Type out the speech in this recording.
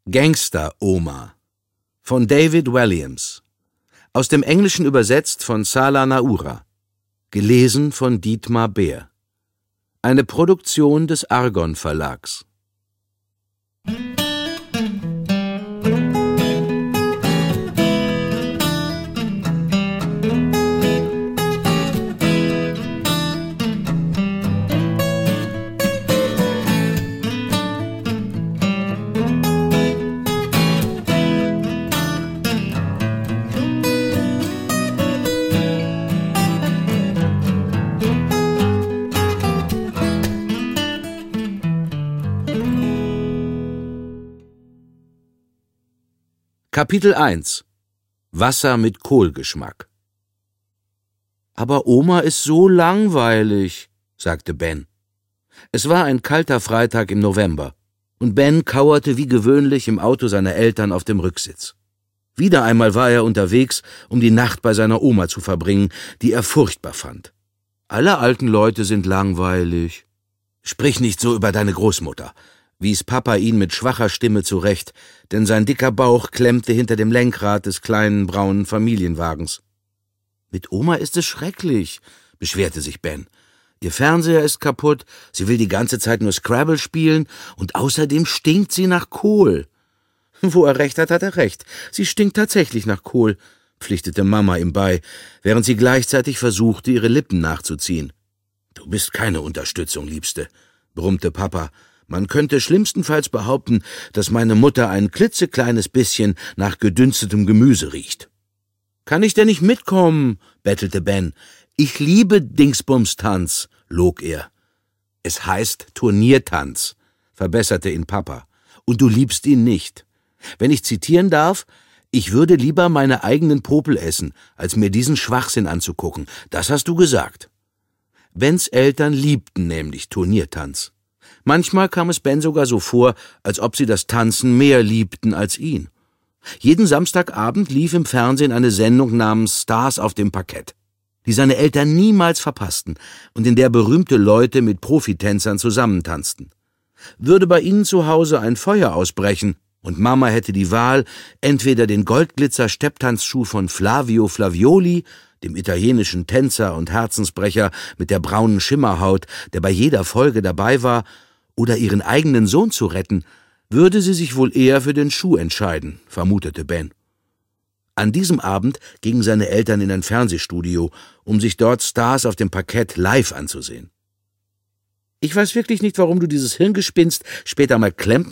Gangster-Oma von David Walliams. Aus dem Englischen übersetzt von Sala Naura. Gelesen von Dietmar Beer. Eine Produktion des Argon Verlags. Kapitel 1 Wasser mit Kohlgeschmack. »Aber Oma ist so langweilig«, sagte Ben. Es war ein kalter Freitag im November, und Ben kauerte wie gewöhnlich im Auto seiner Eltern auf dem Rücksitz. Wieder einmal war er unterwegs, um die Nacht bei seiner Oma zu verbringen, die er furchtbar fand. »Alle alten Leute sind langweilig.« »Sprich nicht so über deine Großmutter«, wies Papa ihn mit schwacher Stimme zurecht, denn sein dicker Bauch klemmte hinter dem Lenkrad des kleinen braunen Familienwagens. »Mit Oma ist es schrecklich«, beschwerte sich Ben. »Ihr Fernseher ist kaputt, sie will die ganze Zeit nur Scrabble spielen und außerdem stinkt sie nach Kohl.« »Wo er recht hat, hat er recht. Sie stinkt tatsächlich nach Kohl«, pflichtete Mama ihm bei, während sie gleichzeitig versuchte, ihre Lippen nachzuziehen. »Du bist keine Unterstützung, Liebste«, brummte Papa. »Man könnte schlimmstenfalls behaupten, dass meine Mutter ein klitzekleines bisschen nach gedünstetem Gemüse riecht.« »Kann ich denn nicht mitkommen?«, bettelte Ben. »Ich liebe Dingsbumstanz«, log er. »Es heißt Turniertanz«, verbesserte ihn Papa. »Und du liebst ihn nicht. Wenn ich zitieren darf, ich würde lieber meine eigenen Popel essen, als mir diesen Schwachsinn anzugucken. Das hast du gesagt.« Bens Eltern liebten nämlich Turniertanz. Manchmal kam es Ben sogar so vor, als ob sie das Tanzen mehr liebten als ihn. Jeden Samstagabend lief im Fernsehen eine Sendung namens Stars auf dem Parkett, die seine Eltern niemals verpassten und in der berühmte Leute mit Profitänzern zusammentanzten. Würde bei ihnen zu Hause ein Feuer ausbrechen und Mama hätte die Wahl, entweder den Goldglitzer-Stepptanzschuh von Flavio Flavioli, dem italienischen Tänzer und Herzensbrecher mit der braunen Schimmerhaut, der bei jeder Folge dabei war, oder ihren eigenen Sohn zu retten, würde sie sich wohl eher für den Schuh entscheiden, vermutete Ben. An diesem Abend gingen seine Eltern in ein Fernsehstudio, um sich dort Stars auf dem Parkett live anzusehen. »Ich weiß wirklich nicht, warum du dieses Hirngespinst später mal Klempner